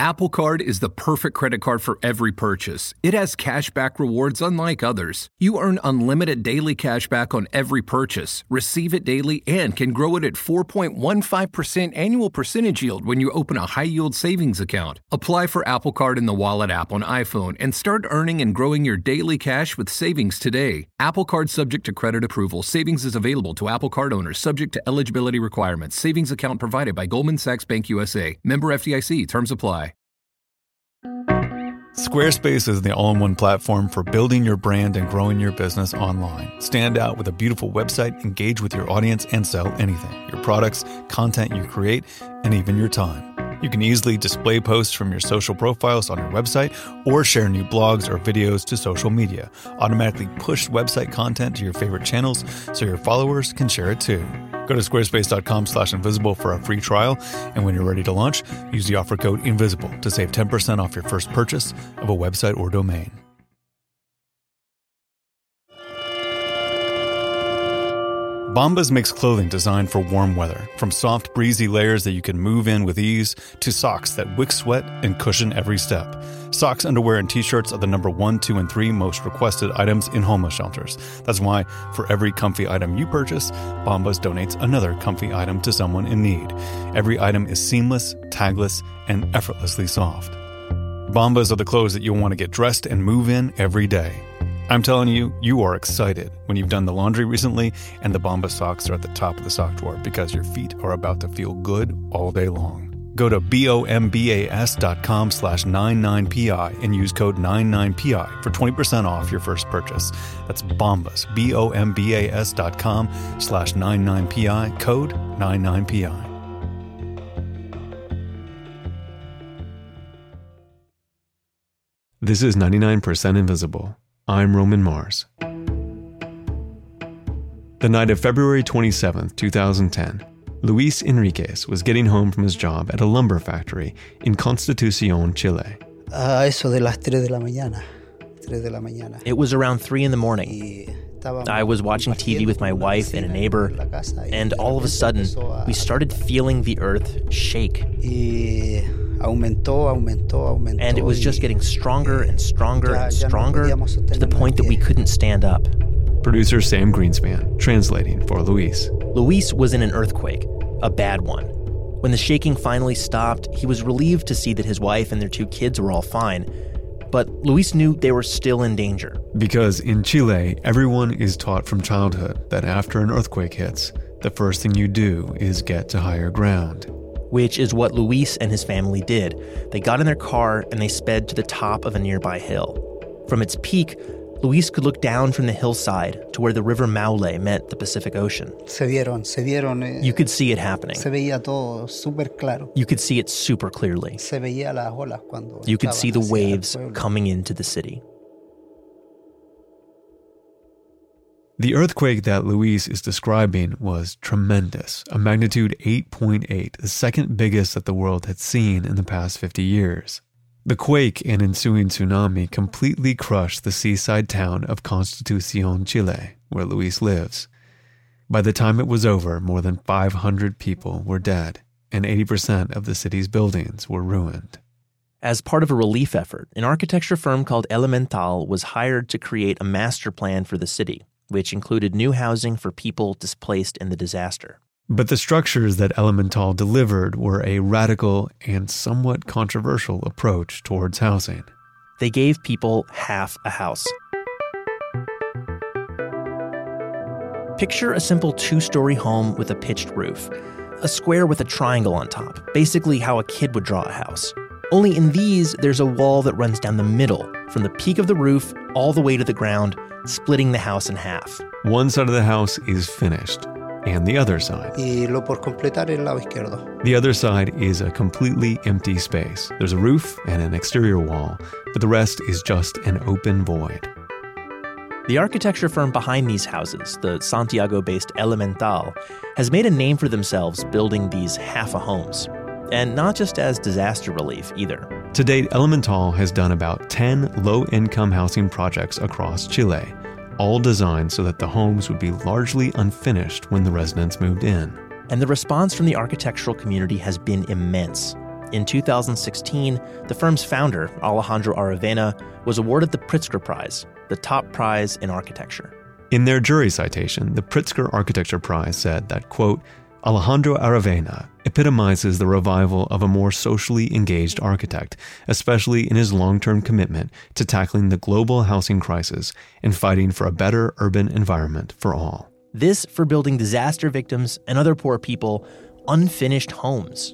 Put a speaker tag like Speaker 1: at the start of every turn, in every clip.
Speaker 1: Apple Card is the perfect credit card for every purchase. It has cashback rewards unlike others. You earn unlimited daily cashback on every purchase, receive it daily, and can grow it at 4.15% annual percentage yield when you open a high-yield savings account. Apply for Apple Card in the Wallet app on iPhone and start earning and growing your daily cash with savings today. Apple Card subject to credit approval. Savings is available to Apple Card owners subject to eligibility requirements. Savings account provided by Goldman Sachs Bank USA. Member FDIC. Terms apply.
Speaker 2: Squarespace is the all-in-one platform for building your brand and growing your business online. Stand out with a beautiful website, engage with your audience, and sell anything. Your products, content you create, and even your time. You can easily display posts from your social profiles on your website or share new blogs or videos to social media. Automatically push website content to your favorite channels so your followers can share it too. Go to squarespace.com/invisible for a free trial, and when you're ready to launch, use the offer code INVISIBLE to save 10% off your first purchase of a website or domain. Bombas makes clothing designed for warm weather, from soft, breezy layers that you can move in with ease to socks that wick sweat and cushion every step. Socks, underwear, and t-shirts are the number 1, 2, and 3 most requested items in homeless shelters. That's why, for every comfy item you purchase, Bombas donates another comfy item to someone in need. Every item is seamless, tagless, and effortlessly soft. Bombas are the clothes that you'll want to get dressed and move in every day. I'm telling you, you are excited when you've done the laundry recently and the Bombas socks are at the top of the sock drawer because your feet are about to feel good all day long. Go to bombas.com/99pi and use code 99pi for 20% off your first purchase. That's Bombas, bombas.com/99pi, code 99pi. This is 99% Invisible. I'm Roman Mars. The night of February 27th, 2010, Luis Enriquez was getting home from his job at a lumber factory in Constitución, Chile.
Speaker 3: Eso de las 3 de la mañana.
Speaker 4: It was around 3 in the morning. I was watching TV with my wife and a neighbor, and all of a sudden, we started feeling the earth shake. And it was just getting stronger and stronger and stronger to the point that we couldn't stand up.
Speaker 2: Producer Sam Greenspan, translating for Luis.
Speaker 4: Luis was in an earthquake, a bad one. When the shaking finally stopped, he was relieved to see that his wife and their 2 kids were all fine. But Luis knew they were still in danger.
Speaker 2: Because in Chile, everyone is taught from childhood that after an earthquake hits, the first thing you do is get to higher ground.
Speaker 4: Which is what Luis and his family did. They got in their car and they sped to the top of a nearby hill. From its peak, Luis could look down from the hillside to where the river Maule met the Pacific Ocean. You could see it happening. You could see it super clearly. You could see the waves coming into the city.
Speaker 2: The earthquake that Luis is describing was tremendous, a magnitude 8.8, the second biggest that the world had seen in the past 50 years. The quake and ensuing tsunami completely crushed the seaside town of Constitución, Chile, where Luis lives. By the time it was over, more than 500 people were dead, and 80% of the city's buildings were ruined.
Speaker 4: As part of a relief effort, an architecture firm called Elemental was hired to create a master plan for the city, which included new housing for people displaced in the disaster.
Speaker 2: But the structures that Elemental delivered were a radical and somewhat controversial approach towards housing.
Speaker 4: They gave people half a house. Picture a simple 2-story home with a pitched roof, a square with a triangle on top, basically how a kid would draw a house. Only in these, there's a wall that runs down the middle, from the peak of the roof all the way to the ground, splitting the house in half.
Speaker 2: One side of the house is finished, and the other side. The other side is a completely empty space. There's a roof and an exterior wall, but the rest is just an open void.
Speaker 4: The architecture firm behind these houses, the Santiago-based Elemental, has made a name for themselves building these half-a-homes. And not just as disaster relief, either.
Speaker 2: To date, Elemental has done about 10 low-income housing projects across Chile, all designed so that the homes would be largely unfinished when the residents moved in.
Speaker 4: And the response from the architectural community has been immense. In 2016, the firm's founder, Alejandro Aravena, was awarded the Pritzker Prize, the top prize in architecture.
Speaker 2: In their jury citation, the Pritzker Architecture Prize said that, quote, Alejandro Aravena epitomizes the revival of a more socially engaged architect, especially in his long-term commitment to tackling the global housing crisis and fighting for a better urban environment for all.
Speaker 4: This for building disaster victims and other poor people unfinished homes.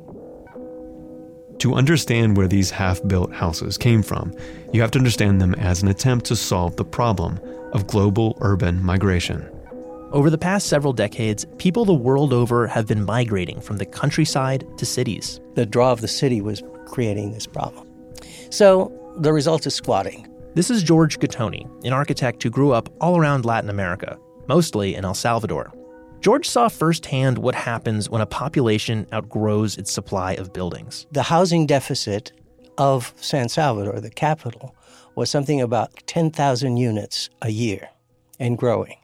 Speaker 2: To understand where these half-built houses came from, you have to understand them as an attempt to solve the problem of global urban migration.
Speaker 4: Over the past several decades, people the world over have been migrating from the countryside to cities.
Speaker 3: The draw of the city was creating this problem. So the result is squatting.
Speaker 4: This is George Gattoni, an architect who grew up all around Latin America, mostly in El Salvador. George saw firsthand what happens when a population outgrows its supply of buildings.
Speaker 3: The housing deficit of San Salvador, the capital, was something about 10,000 units a year and growing.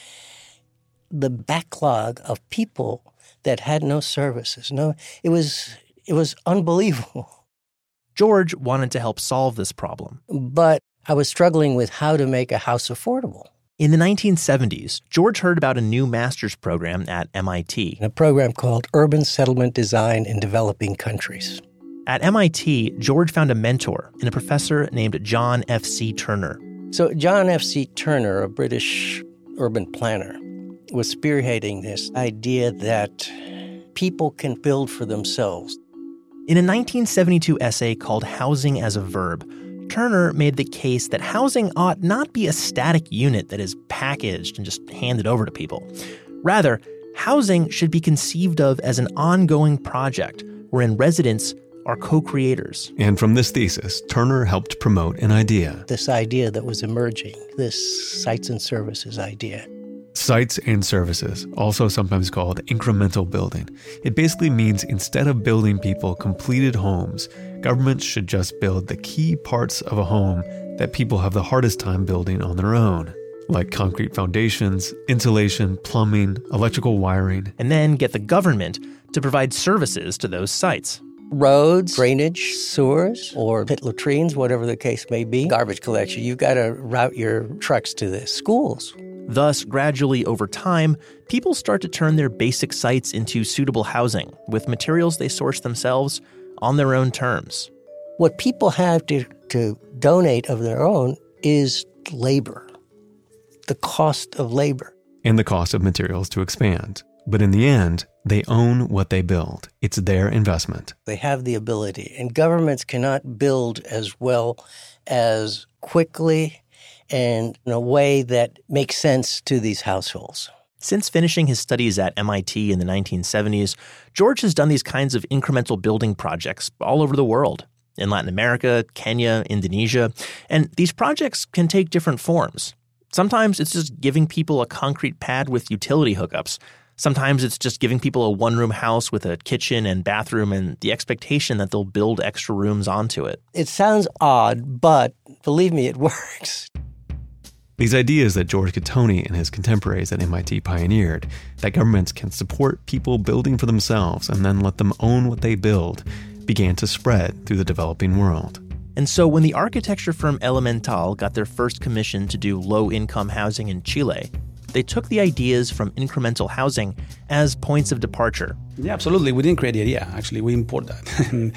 Speaker 3: The backlog of people that had no services, it was unbelievable.
Speaker 4: George wanted to help solve this problem.
Speaker 3: But I was struggling with how to make a house affordable.
Speaker 4: In the 1970s, George heard about a new master's program at MIT.
Speaker 3: A program called Urban Settlement Design in Developing Countries.
Speaker 4: At MIT, George found a mentor in a professor named John F.C. Turner.
Speaker 3: So John F.C. Turner, a British urban planner, was spearheading this idea that people can build for themselves.
Speaker 4: In a 1972 essay called Housing as a Verb, Turner made the case that housing ought not be a static unit that is packaged and just handed over to people. Rather, housing should be conceived of as an ongoing project wherein residents are co-creators.
Speaker 2: And from this thesis, Turner helped promote an idea.
Speaker 3: This idea that was emerging, this sites and services idea.
Speaker 2: Sites and services, also sometimes called incremental building. It basically means instead of building people completed homes, governments should just build the key parts of a home that people have the hardest time building on their own, like concrete foundations, insulation, plumbing, electrical wiring.
Speaker 4: And then get the government to provide services to those sites.
Speaker 3: Roads, drainage, sewers, or pit latrines, whatever the case may be. Garbage collection, you've got to route your trucks to the schools.
Speaker 4: Thus, gradually over time, people start to turn their basic sites into suitable housing with materials they source themselves on their own terms.
Speaker 3: What people have to donate of their own is labor, the cost of labor.
Speaker 2: And the cost of materials to expand. But in the end, they own what they build. It's their investment.
Speaker 3: They have the ability, and governments cannot build as well as quickly and in a way that makes sense to these households.
Speaker 4: Since finishing his studies at MIT in the 1970s, George has done these kinds of incremental building projects all over the world, in Latin America, Kenya, Indonesia, and these projects can take different forms. Sometimes it's just giving people a concrete pad with utility hookups. Sometimes it's just giving people a one-room house with a kitchen and bathroom and the expectation that they'll build extra rooms onto it.
Speaker 3: It sounds odd, but believe me, it works.
Speaker 2: These ideas that George Gattoni and his contemporaries at MIT pioneered, that governments can support people building for themselves and then let them own what they build, began to spread through the developing world.
Speaker 4: And so when the architecture firm Elemental got their first commission to do low-income housing in Chile, they took the ideas from incremental housing as points of departure.
Speaker 5: Yeah, absolutely. We didn't create the idea. Actually, we import that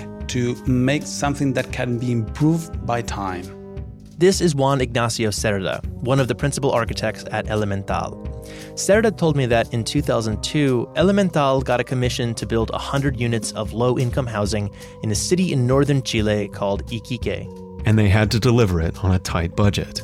Speaker 5: to make something that can be improved by time.
Speaker 4: This is Juan Ignacio Cerda, one of the principal architects at Elemental. Cerda told me that in 2002, Elemental got a commission to build 100 units of low-income housing in a city in northern Chile called Iquique.
Speaker 2: And they had to deliver it on a tight budget.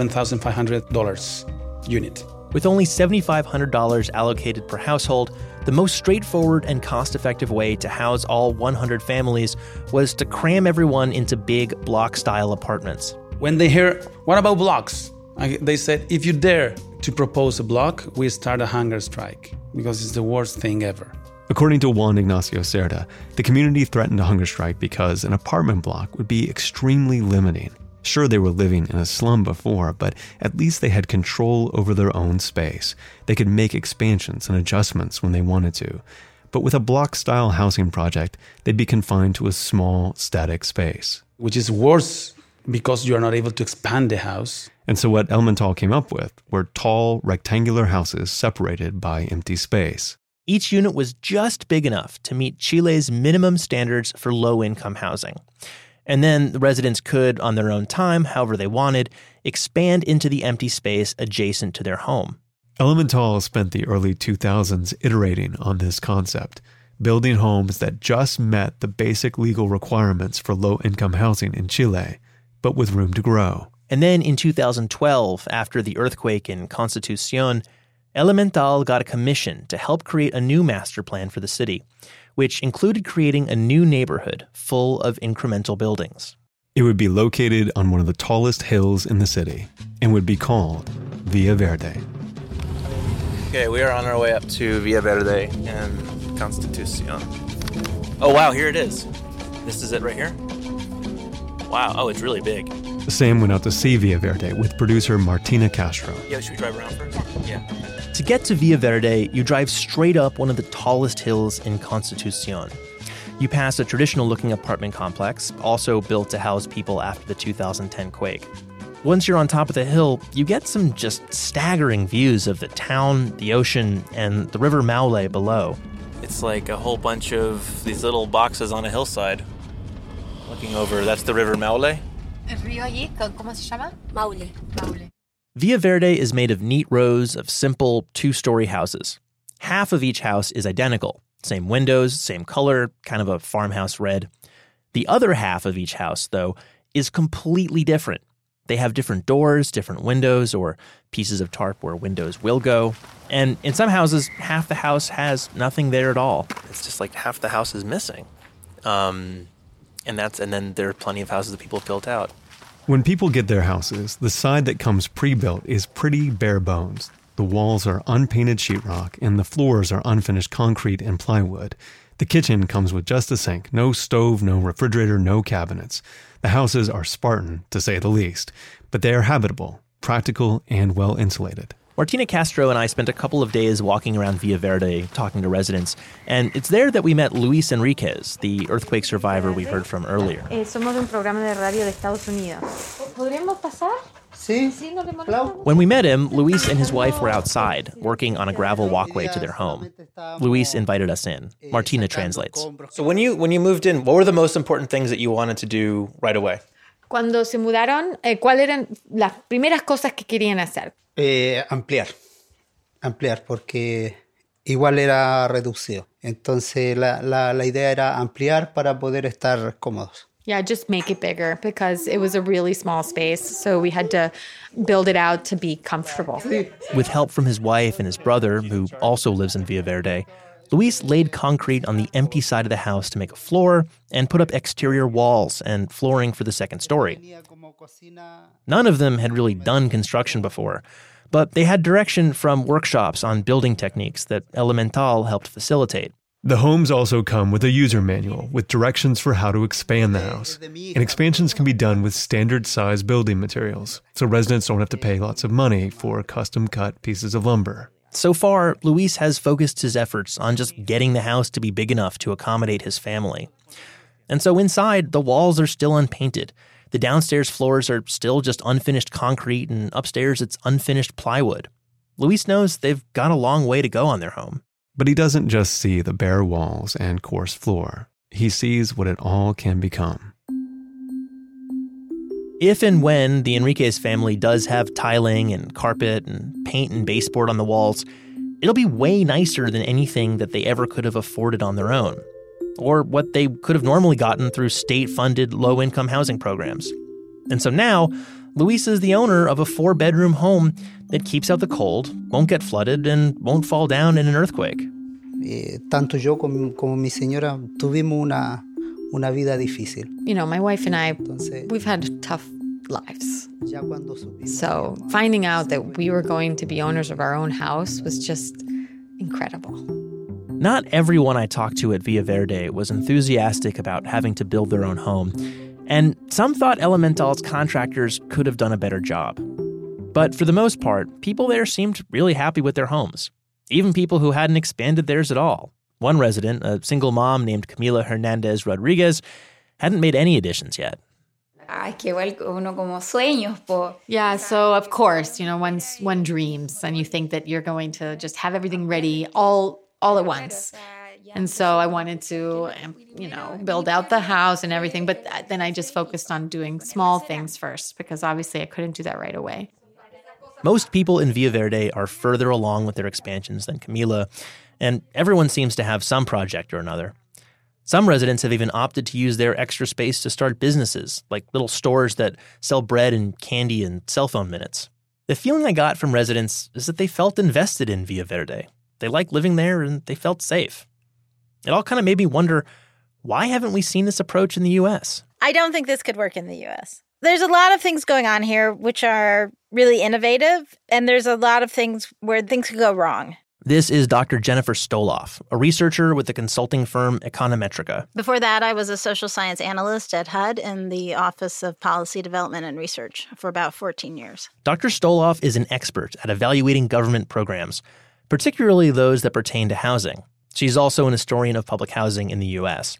Speaker 5: $7,500 unit.
Speaker 4: With only $7,500 allocated per household, the most straightforward and cost-effective way to house all 100 families was to cram everyone into big block-style apartments.
Speaker 5: When they hear, what about blocks? They said, if you dare to propose a block, we start a hunger strike, because it's the worst thing ever.
Speaker 2: According to Juan Ignacio Cerda, the community threatened a hunger strike because an apartment block would be extremely limiting. Sure, they were living in a slum before, but at least they had control over their own space. They could make expansions and adjustments when they wanted to. But with a block-style housing project, they'd be confined to a small, static space.
Speaker 5: Which is worse because you are not able to expand the house.
Speaker 2: And so what Elemental came up with were tall, rectangular houses separated by empty space.
Speaker 4: Each unit was just big enough to meet Chile's minimum standards for low-income housing. And then the residents could, on their own time, however they wanted, expand into the empty space adjacent to their home.
Speaker 2: Elemental spent the early 2000s iterating on this concept, building homes that just met the basic legal requirements for low-income housing in Chile, but with room to grow.
Speaker 4: And then in 2012, after the earthquake in Constitución, Elemental got a commission to help create a new master plan for the city, which included creating a new neighborhood full of incremental buildings.
Speaker 2: It would be located on one of the tallest hills in the city and would be called Villa Verde.
Speaker 4: Okay, we are on our way up to Villa Verde and Constitución. Oh, wow, here it is. This is it right here? Wow, oh, it's really big.
Speaker 2: Sam went out to see Villa Verde with producer Martina Castro.
Speaker 4: Yeah, should we drive around first? Yeah. To get to Villa Verde, you drive straight up one of the tallest hills in Constitución. You pass a traditional-looking apartment complex, also built to house people after the 2010 quake. Once you're on top of the hill, you get some just staggering views of the town, the ocean, and the river Maule below. It's like a whole bunch of these little boxes on a hillside. Looking over, that's the river Maule?
Speaker 6: El río allí, ¿cómo se llama? Maule. Maule.
Speaker 4: Villa Verde is made of neat rows of simple two-story houses. Half of each house is identical. Same windows, same color, kind of a farmhouse red. The other half of each house, though, is completely different. They have different doors, different windows, or pieces of tarp where windows will go. And in some houses, half the house has nothing there at all. It's just like half the house is missing. And then there are plenty of houses that people have built out.
Speaker 2: When people get their houses, the side that comes pre-built is pretty bare bones. The walls are unpainted sheetrock and the floors are unfinished concrete and plywood. The kitchen comes with just a sink, no stove, no refrigerator, no cabinets. The houses are Spartan, to say the least, but they are habitable, practical, and well insulated.
Speaker 4: Martina Castro and I spent a couple of days walking around Villa Verde, talking to residents, and it's there that we met Luis Enriquez, the earthquake survivor we heard from earlier.
Speaker 6: Somos de un programa de radio de Estados Unidos. ¿Podríamos pasar? Sí,
Speaker 4: When we met him, Luis and his wife were outside, working on a gravel walkway to their home. Luis invited us in. Martina translates. So when you moved in, what were the most important things that you wanted to do right away?
Speaker 6: Cuando se mudaron, ¿cuáles eran las primeras cosas que querían hacer?
Speaker 7: Ampliar, porque igual era reducido. Entonces la idea era ampliar para poder estar cómodos.
Speaker 6: Yeah, just make it bigger because it was a really small space. So we had to build it out to be comfortable.
Speaker 4: With help from his wife and his brother, who also lives in Villa Verde, Luis laid concrete on the empty side of the house to make a floor and put up exterior walls and flooring for the second story. None of them had really done construction before, but they had direction from workshops on building techniques that Elemental helped facilitate.
Speaker 2: The homes also come with a user manual with directions for how to expand the house. And expansions can be done with standard-size building materials, so residents don't have to pay lots of money for custom-cut pieces of lumber.
Speaker 4: So far, Luis has focused his efforts on just getting the house to be big enough to accommodate his family. And so inside, the walls are still unpainted. The downstairs floors are still just unfinished concrete, and upstairs it's unfinished plywood. Luis knows they've got a long way to go on their home.
Speaker 2: But he doesn't just see the bare walls and coarse floor. He sees what it all can become.
Speaker 4: If and when the Enriquez family does have tiling and carpet and paint and baseboard on the walls, it'll be way nicer than anything that they ever could have afforded on their own, or what they could have normally gotten through state-funded low-income housing programs. And so now, Luis is the owner of a 4-bedroom home that keeps out the cold, won't get flooded, and won't fall down in an earthquake.
Speaker 7: Tanto yo como mi señora tuvimos una vida difícil.
Speaker 6: You know, my wife and I, we've had tough lives. So finding out that we were going to be owners of our own house was just incredible.
Speaker 4: Not everyone I talked to at Villa Verde was enthusiastic about having to build their own home, and some thought Elemental's contractors could have done a better job. But for the most part, people there seemed really happy with their homes, even people who hadn't expanded theirs at all. One resident, a single mom named Camila Hernandez Rodriguez, hadn't made any additions yet.
Speaker 6: Yeah, so of course, one dreams and you think that you're going to just have everything ready all at once. And so I wanted to, build out the house and everything. But then I just focused on doing small things first because obviously I couldn't do that right away.
Speaker 4: Most people in Villa Verde are further along with their expansions than Camila, and everyone seems to have some project or another. Some residents have even opted to use their extra space to start businesses, like little stores that sell bread and candy and cell phone minutes. The feeling I got from residents is that they felt invested in Villa Verde. They liked living there and they felt safe. It all kind of made me wonder, why haven't we seen this approach in the U.S.?
Speaker 8: I don't think this could work in the U.S. There's a lot of things going on here which are really innovative, and there's a lot of things where things could go wrong.
Speaker 4: This is Dr. Jennifer Stoloff, a researcher with the consulting firm Econometrica.
Speaker 8: Before that, I was a social science analyst at HUD in the Office of Policy Development and Research for about 14 years.
Speaker 4: Dr. Stoloff is an expert at evaluating government programs, particularly those that pertain to housing. She's also an historian of public housing in the U.S.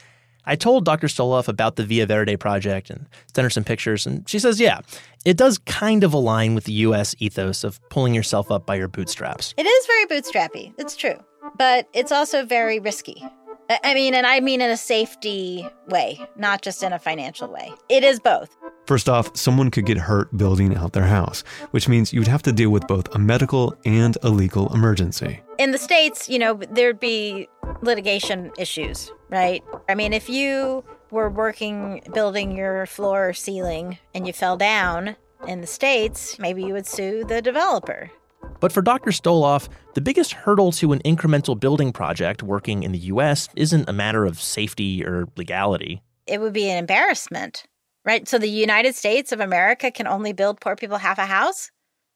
Speaker 4: I told Dr. Stoloff about the Villa Verde project and sent her some pictures, and she says, yeah, it does kind of align with the U.S. ethos of pulling yourself up by your bootstraps.
Speaker 8: It is very bootstrappy, it's true, but it's also very risky. I mean in a safety way, not just in a financial way. It is both.
Speaker 2: First off, someone could get hurt building out their house, which means you'd have to deal with both a medical and a legal emergency.
Speaker 8: In the States, there'd be litigation issues, right? I mean, if you were building your floor or ceiling and you fell down in the States, maybe you would sue the developer.
Speaker 4: But for Dr. Stoloff, the biggest hurdle to an incremental building project working in the U.S. isn't a matter of safety or legality.
Speaker 8: It would be an embarrassment, right? So the United States of America can only build poor people half a house?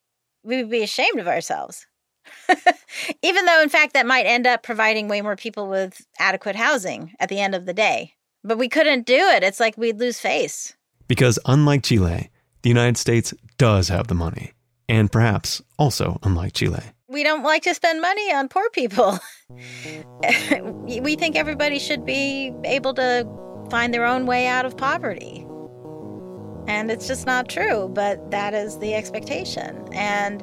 Speaker 8: We would be ashamed of ourselves. Even though, in fact, that might end up providing way more people with adequate housing at the end of the day. But we couldn't do it. It's like we'd lose face.
Speaker 2: Because unlike Chile, the United States does have the money. And perhaps also unlike Chile.
Speaker 8: We don't like to spend money on poor people. We think everybody should be able to find their own way out of poverty. And it's just not true, but that is the expectation. And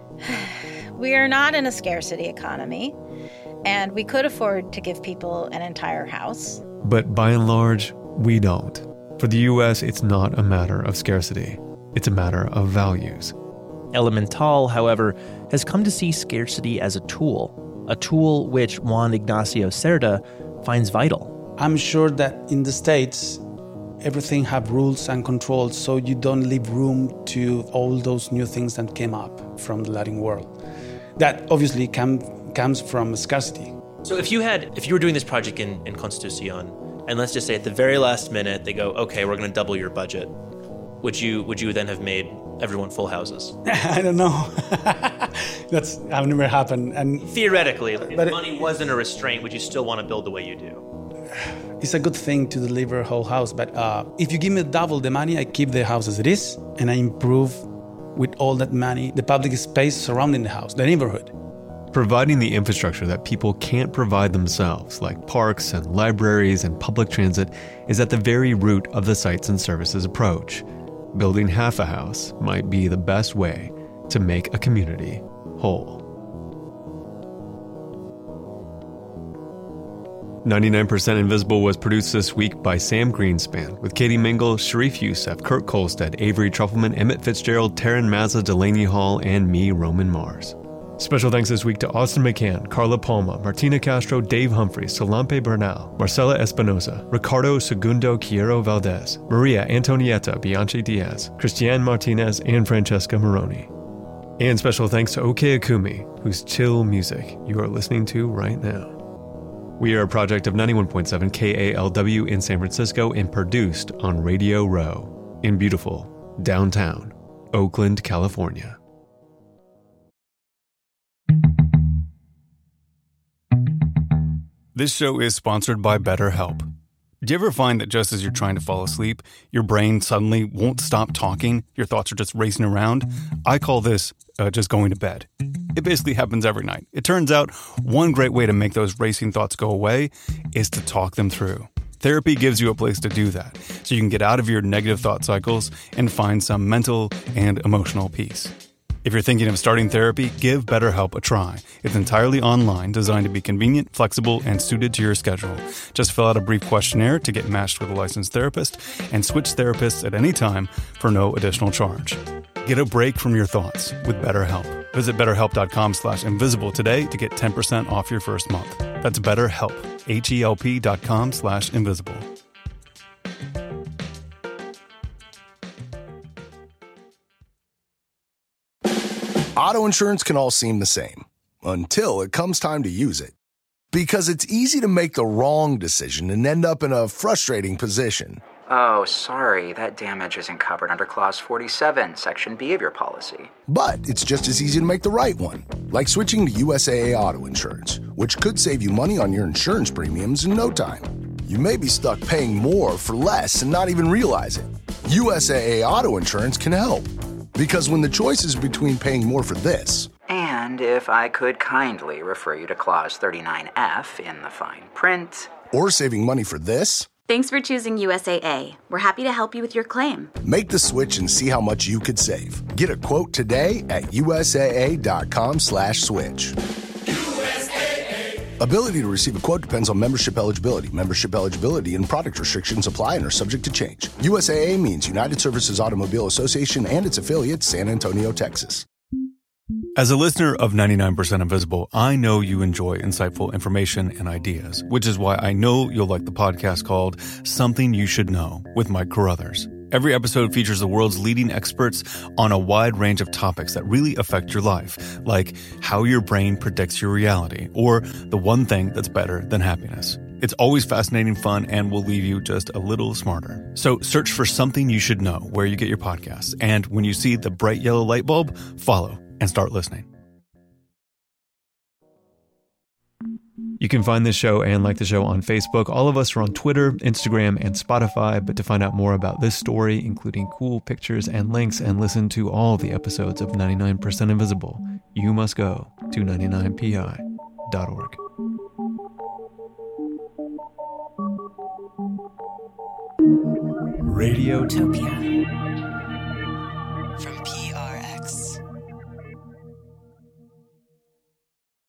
Speaker 8: we are not in a scarcity economy, and we could afford to give people an entire house.
Speaker 2: But by and large, we don't. For the U.S., it's not a matter of scarcity. It's a matter of values.
Speaker 4: Elemental, however, has come to see scarcity as a tool which Juan Ignacio Cerda finds vital.
Speaker 5: I'm sure that in the States, everything have rules and controls, so you don't leave room to all those new things that came up from the Latin world. That obviously comes from scarcity.
Speaker 4: So if you were doing this project in Constitucion, and let's just say at the very last minute they go, okay, we're going to double your budget, would you then have made everyone full houses?
Speaker 5: I don't know. That's never happened. And
Speaker 4: theoretically, if money wasn't a restraint, would you still want to build the way you do?
Speaker 5: It's a good thing to deliver a whole house, but if you give me double the money, I keep the house as it is, and I improve with all that money the public space surrounding the house, the neighborhood.
Speaker 2: Providing the infrastructure that people can't provide themselves, like parks and libraries and public transit, is at the very root of the Sites and Services approach. Building half a house might be the best way to make a community whole. 99% Invisible was produced this week by Sam Greenspan, with Katie Mingle, Sharif Youssef, Kurt Kolstad, Avery Trufelman, Emmett Fitzgerald, Taryn Mazza, Delaney Hall, and me, Roman Mars. Special thanks this week to Austin McCann, Carla Palma, Martina Castro, Dave Humphreys, Solampe Bernal, Marcela Espinosa, Ricardo Segundo Quiero Valdez, Maria Antonieta Bianchi Diaz, Christiane Martinez, and Francesca Moroni. And special thanks to Oke Akumi, whose chill music you are listening to right now. We are a project of 91.7 KALW in San Francisco and produced on Radio Row in beautiful downtown Oakland, California. This show is sponsored by BetterHelp. Do you ever find that just as you're trying to fall asleep, your brain suddenly won't stop talking? Your thoughts are just racing around? I call this just going to bed. It basically happens every night. It turns out one great way to make those racing thoughts go away is to talk them through. Therapy gives you a place to do that, so you can get out of your negative thought cycles and find some mental and emotional peace. If you're thinking of starting therapy, give BetterHelp a try. It's entirely online, designed to be convenient, flexible, and suited to your schedule. Just fill out a brief questionnaire to get matched with a licensed therapist and switch therapists at any time for no additional charge. Get a break from your thoughts with BetterHelp. Visit BetterHelp.com/invisible today to get 10% off your first month. That's BetterHelp, HELP.com/invisible.
Speaker 9: Auto insurance can all seem the same until it comes time to use it. Because it's easy to make the wrong decision and end up in a frustrating position.
Speaker 10: Oh, sorry, that damage isn't covered under Clause 47, Section B of your policy.
Speaker 9: But it's just as easy to make the right one, like switching to USAA Auto Insurance, which could save you money on your insurance premiums in no time. You may be stuck paying more for less and not even realize it. USAA Auto Insurance can help. Because when the choice is between paying more for this...
Speaker 10: And if I could kindly refer you to Clause 39F in the fine print...
Speaker 9: Or saving money for this...
Speaker 11: Thanks for choosing USAA. We're happy to help you with your claim.
Speaker 9: Make the switch and see how much you could save. Get a quote today at USAA.com/switch. USAA. Ability to receive a quote depends on membership eligibility. Membership eligibility and product restrictions apply and are subject to change. USAA means United Services Automobile Association and its affiliates, San Antonio, Texas.
Speaker 2: As a listener of 99% Invisible, I know you enjoy insightful information and ideas, which is why I know you'll like the podcast called Something You Should Know with Mike Carruthers. Every episode features the world's leading experts on a wide range of topics that really affect your life, like how your brain predicts your reality, or the one thing that's better than happiness. It's always fascinating, fun, and will leave you just a little smarter. So search for Something You Should Know where you get your podcasts. And when you see the bright yellow light bulb, follow and start listening.
Speaker 12: You can find this show and like the show on Facebook. All of us are on Twitter, Instagram, and Spotify. But to find out more about this story, including cool pictures and links, and listen to all the episodes of 99% Invisible, you must go to 99pi.org.
Speaker 13: Radiotopia.